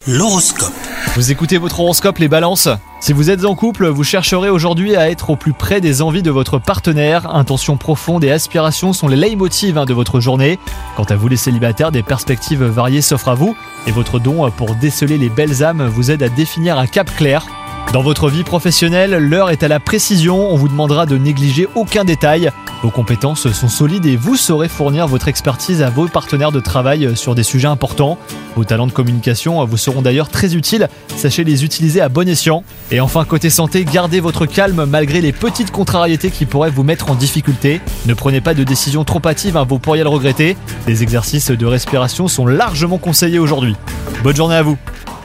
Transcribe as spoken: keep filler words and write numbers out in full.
L'horoscope. Vous écoutez votre horoscope les balances ? Si vous êtes en couple, vous chercherez aujourd'hui à être au plus près des envies de votre partenaire. Intentions profondes et aspirations sont les leitmotivs hein, de votre journée. Quant à vous les célibataires, des perspectives variées s'offrent à vous et votre don pour déceler les belles âmes vous aide à définir un cap clair. Dans votre vie professionnelle, l'heure est à la précision, on vous demandera de négliger aucun détail. Vos compétences sont solides et vous saurez fournir votre expertise à vos partenaires de travail sur des sujets importants. Vos talents de communication vous seront d'ailleurs très utiles, sachez les utiliser à bon escient. Et enfin côté santé, gardez votre calme malgré les petites contrariétés qui pourraient vous mettre en difficulté. Ne prenez pas de décisions trop hâtives, hein, vous pourriez le regretter. Des exercices de respiration sont largement conseillés aujourd'hui. Bonne journée à vous.